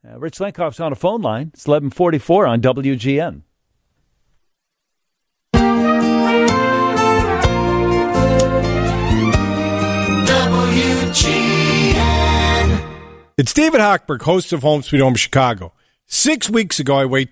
Rich Lenkoff's on a phone line. It's 11:44 on WGN. It's David Hochberg, host of Home Sweet Home Chicago. 6 weeks ago, I weighed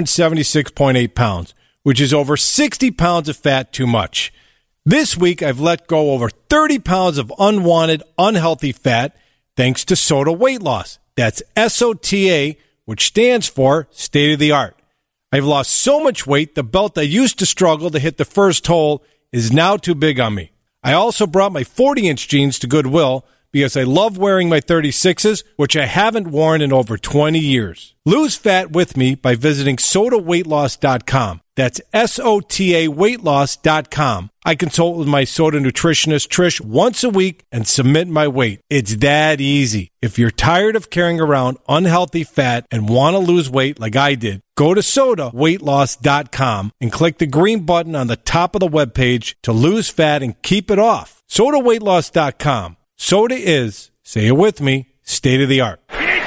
276.8 pounds, which is over 60 pounds of fat too much. This week, I've let go over 30 pounds of unwanted, unhealthy fat thanks to SOTA Weight Loss. That's SOTA, which stands for State of the Art. I've lost so much weight, the belt that used to struggle to hit the first hole is now too big on me. I also brought my 40-inch jeans to Goodwill because I love wearing my 36s, which I haven't worn in over 20 years. Lose fat with me by visiting SOTAWeightLoss.com. That's SOTA weightloss.com. I consult with my SOTA nutritionist, Trish, once a week and submit my weight. It's that easy. If you're tired of carrying around unhealthy fat and want to lose weight like I did, go to SOTAWeightLoss.com and click the green button on the top of the webpage to lose fat and keep it off. SOTAWeightLoss.com. SOTA is, say it with me, state of the art.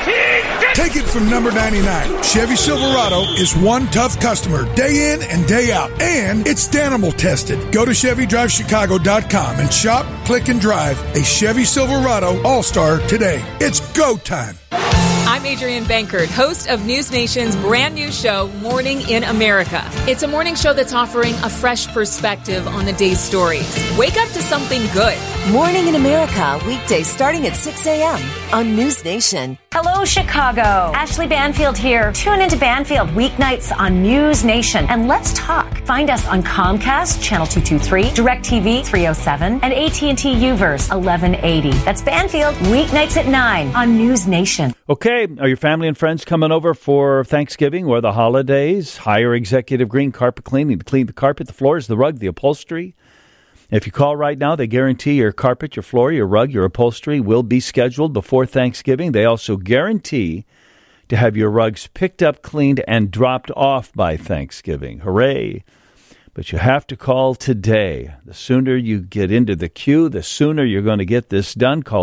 Take it from number 99. Chevy Silverado is one tough customer day in and day out. And it's Danimal tested. Go to ChevyDriveChicago.com and shop, click, and drive a Chevy Silverado All-Star today. It's go time. I'm Adrienne Bankert, host of News Nation's brand new show, Morning in America. It's a morning show that's offering a fresh perspective on the day's stories. Wake up to something good. Morning in America, weekdays starting at 6 a.m. on News Nation. Hello, Chicago. Ashley Banfield here. Tune into Banfield weeknights on News Nation and let's talk. Find us on Comcast, Channel 223, DirecTV 307, and AT&T UVerse 1180. That's Banfield weeknights at 9 on News Nation. Okay, are your family and friends coming over for Thanksgiving or the holidays? Hire Executive Green Carpet Cleaning to clean the carpet, the floors, the rug, the upholstery. If you call right now, they guarantee your carpet, your floor, your rug, your upholstery will be scheduled before Thanksgiving. They also guarantee to have your rugs picked up, cleaned, and dropped off by Thanksgiving. Hooray! But you have to call today. The sooner you get into the queue, the sooner you're going to get this done. Call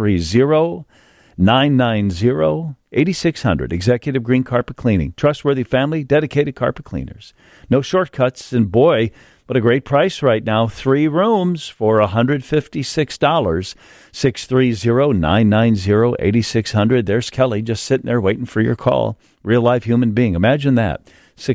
630-990-8600. Executive Green Carpet Cleaning. Trustworthy family, dedicated carpet cleaners. No shortcuts, and boy, what a great price right now. 3 rooms for $156. 630-990-8600. There's Kelly just sitting there waiting for your call. Real life human being. Imagine that.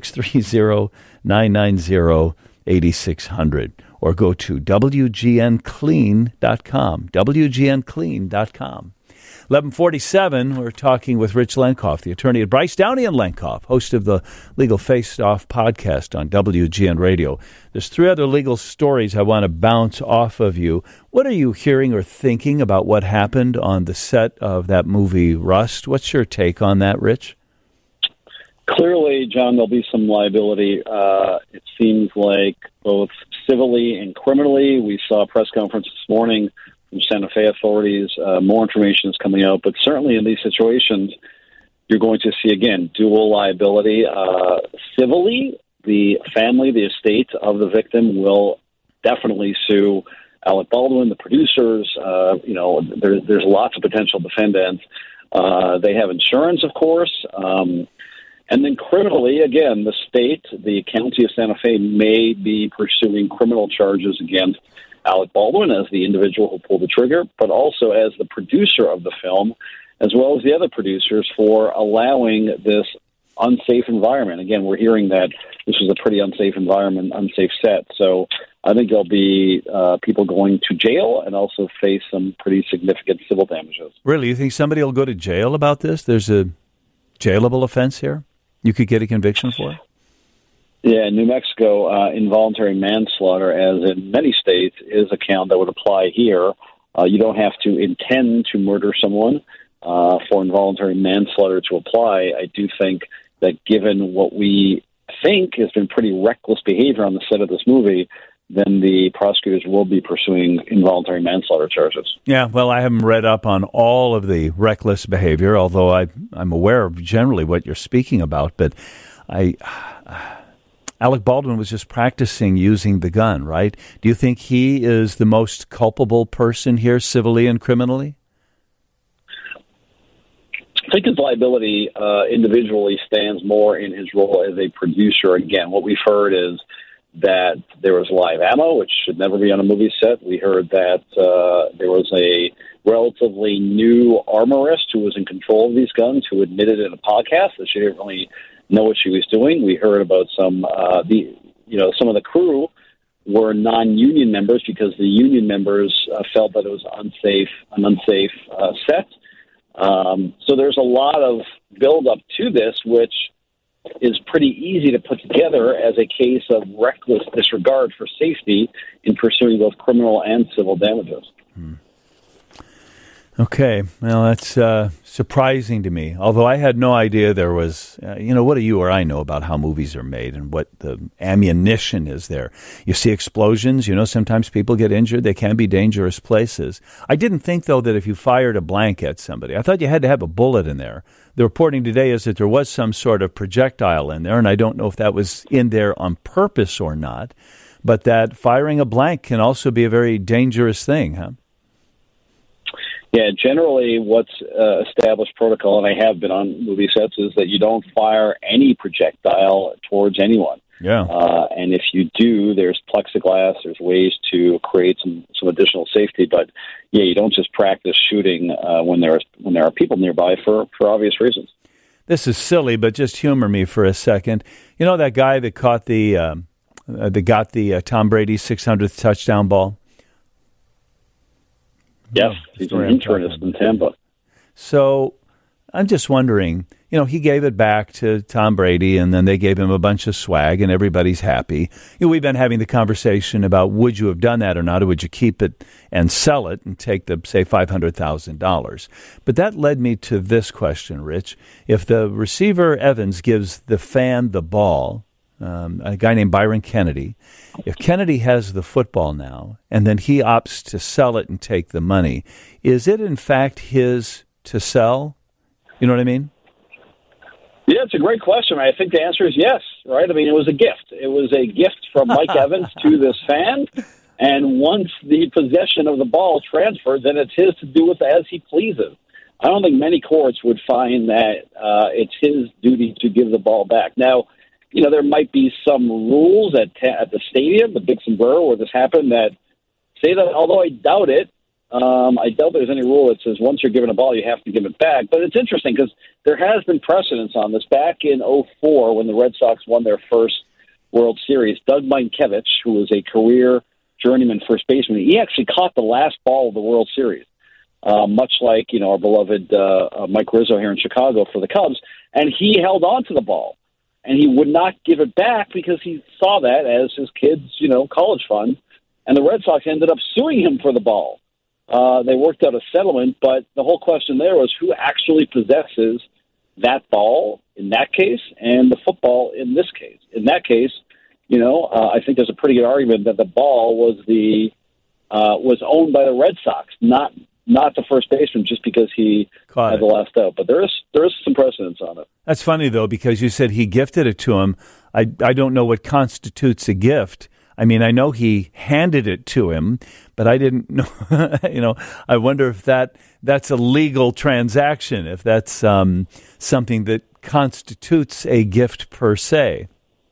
630-990-8600. Or go to WGNclean.com. WGNclean.com. 11:47, we're talking with Rich Lenkoff, the attorney at Bryce Downey and Lenkoff, host of the Legal Face-Off podcast on WGN Radio. There's 3 other legal stories I want to bounce off of you. What are you hearing or thinking about what happened on the set of that movie Rust? What's your take on that, Rich? Clearly, John, there'll be some liability. It seems like both civilly and criminally. We saw a press conference this morning from Santa Fe authorities. More information is coming out, but certainly in these situations, you're going to see, again, dual liability. Civilly, the family, the estate of the victim will definitely sue Alec Baldwin, the producers. There's lots of potential defendants. They have insurance, of course. And then criminally, again, the state, the county of Santa Fe, may be pursuing criminal charges against Alec Baldwin as the individual who pulled the trigger, but also as the producer of the film, as well as the other producers for allowing this unsafe environment. Again, we're hearing that this was a pretty unsafe environment, unsafe set. So I think there'll be people going to jail and also face some pretty significant civil damages. Really? You think somebody will go to jail about this? There's a jailable offense here you could get a conviction for? Yeah, in New Mexico, involuntary manslaughter, as in many states, is a count that would apply here. You don't have to intend to murder someone for involuntary manslaughter to apply. I do think that given what we think has been pretty reckless behavior on the set of this movie, then the prosecutors will be pursuing involuntary manslaughter charges. Yeah, well, I haven't read up on all of the reckless behavior, although I'm aware of generally what you're speaking about. But Alec Baldwin was just practicing using the gun, right? Do you think he is the most culpable person here, civilly and criminally? think his liability individually stands more in his role as a producer. Again, what we've heard is that there was live ammo, which should never be on a movie set. We heard that there was a relatively new armorist who was in control of these guns who admitted in a podcast that she didn't really know what she was doing. We heard about some of the crew were non-union members because the union members felt that it was an unsafe set. So there's a lot of build-up to this, which is pretty easy to put together as a case of reckless disregard for safety in pursuing both criminal and civil damages. Okay, well, that's surprising to me, although I had no idea there was, what do you or I know about how movies are made and what the ammunition is there. You see explosions, sometimes people get injured. They can be dangerous places. I didn't think, though, that if you fired a blank at somebody, I thought you had to have a bullet in there. The reporting today is that there was some sort of projectile in there, and I don't know if that was in there on purpose or not, but that firing a blank can also be a very dangerous thing, huh? Yeah, generally what's established protocol, and I have been on movie sets, is that you don't fire any projectile towards anyone. Yeah. And if you do, there's plexiglass, there's ways to create some additional safety. But, yeah, you don't just practice shooting when there are people nearby for obvious reasons. This is silly, but just humor me for a second. You know that guy that got the Tom Brady 600th touchdown ball? Yes, he's an internist in Tampa. So I'm just wondering, he gave it back to Tom Brady, and then they gave him a bunch of swag, and everybody's happy. We've been having the conversation about would you have done that or not, or would you keep it and sell it and take the, say, $500,000? But that led me to this question, Rich. If the receiver, Evans, gives the fan the ball, a guy named Byron Kennedy, if Kennedy has the football now and then he opts to sell it and take the money, is it in fact his to sell? You know what I mean? Yeah, it's a great question. I think the answer is yes, right? I mean, it was a gift. It was a gift from Mike Evans to this fan, and once the possession of the ball transferred, then it's his to do with as he pleases. I don't think many courts would find that it's his duty to give the ball back. Now, there might be some rules at the stadium, the Big Sombrero, where this happened, that say that, although I doubt it, I doubt there's any rule that says once you're given a ball, you have to give it back. But it's interesting because there has been precedence on this. Back in 2004, when the Red Sox won their first World Series, Doug Mientkiewicz, who was a career journeyman first baseman, he actually caught the last ball of the World Series, much like, our beloved Mike Rizzo here in Chicago for the Cubs, and he held on to the ball. And he would not give it back because he saw that as his kids', college fund. And the Red Sox ended up suing him for the ball. They worked out a settlement, but the whole question there was who actually possesses that ball in that case and the football in this case. In that case, I think there's a pretty good argument that the ball was owned by the Red Sox, not the first baseman, just because he had the last out. But there is some precedence on it. That's funny, though, because you said he gifted it to him. I don't know what constitutes a gift. I mean, I know he handed it to him, but I didn't know. I wonder if that's a legal transaction, if that's something that constitutes a gift per se.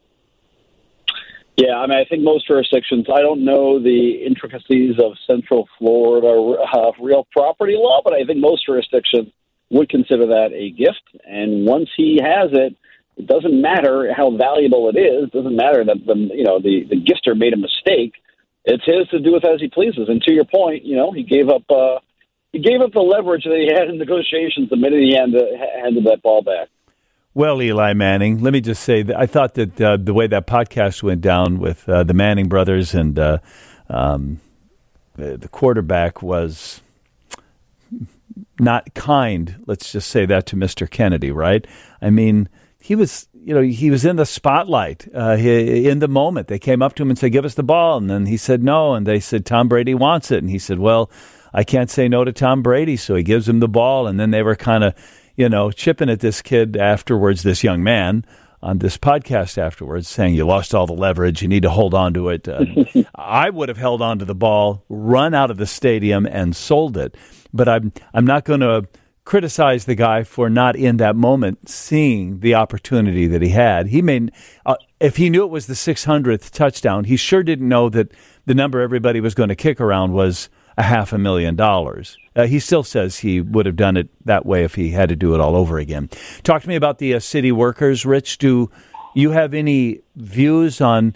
Yeah, I mean, I think most jurisdictions, I don't know the intricacies of Central Florida real property law, but I think most jurisdictions would consider that a gift. And once he has it, it doesn't matter how valuable it is. It doesn't matter that the gifter made a mistake. It's his to do with as he pleases. And to your point, he gave up the leverage that he had in negotiations the minute he handed that ball back. Well, Eli Manning, let me just say that I thought that the way that podcast went down with the Manning brothers and the quarterback was not kind. Let's just say that to Mr. Kennedy, right? I mean, he was in the spotlight in the moment. They came up to him and said, "Give us the ball," and then he said no, and they said, "Tom Brady wants it," and he said, "Well, I can't say no to Tom Brady," so he gives him the ball, and then they were kind of chipping at this kid afterwards, this young man, on this podcast afterwards, saying, you lost all the leverage, you need to hold on to it. I would have held on to the ball, run out of the stadium, and sold it. But I'm not going to criticize the guy for not in that moment seeing the opportunity that he had. He may, if he knew it was the 600th touchdown, he sure didn't know that the number everybody was going to kick around was $500,000. He still says he would have done it that way if he had to do it all over again. Talk to me about the city workers, Rich. Do you have any views on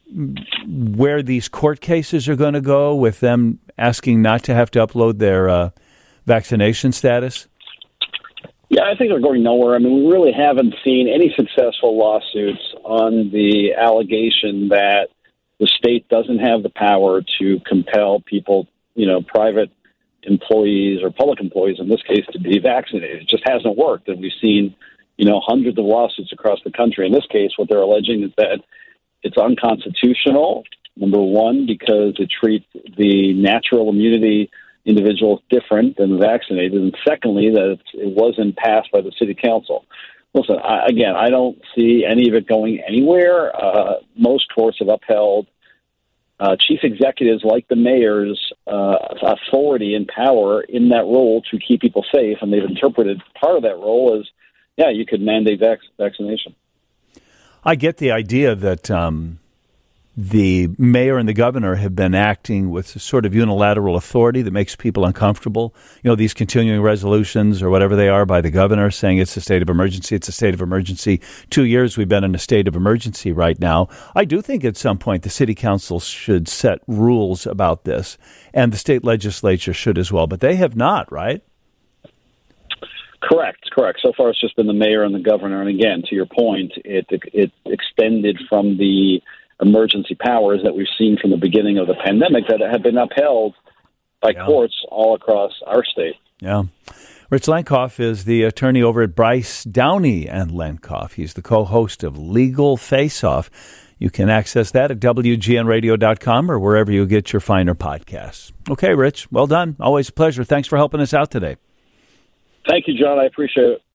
where these court cases are going to go with them asking not to have to upload their vaccination status? Yeah, I think they're going nowhere. I mean, we really haven't seen any successful lawsuits on the allegation that the state doesn't have the power to compel people, private employees or public employees in this case, to be vaccinated. It just hasn't worked. And we've seen, hundreds of lawsuits across the country. In this case, what they're alleging is that it's unconstitutional, number one, because it treats the natural immunity individuals different than the vaccinated, and secondly, that it wasn't passed by the city council. Listen, I don't see any of it going anywhere. Most courts have upheld chief executives like the mayor's authority and power in that role to keep people safe, and they've interpreted part of that role as, you could mandate vaccination. I get the idea that the mayor and the governor have been acting with a sort of unilateral authority that makes people uncomfortable. These continuing resolutions or whatever they are by the governor saying it's a state of emergency. It's a state of emergency. 2 years we've been in a state of emergency right now. I do think at some point the city council should set rules about this, and the state legislature should as well, but they have not, right? Correct. So far, it's just been the mayor and the governor. And again, to your point, it extended from the emergency powers that we've seen from the beginning of the pandemic that have been upheld by courts all across our state. Yeah. Rich Lenkov is the attorney over at Bryce, Downey and Lenkov. He's the co-host of Legal Face-Off. You can access that at WGNradio.com or wherever you get your finer podcasts. Okay, Rich, well done. Always a pleasure. Thanks for helping us out today. Thank you, John. I appreciate it.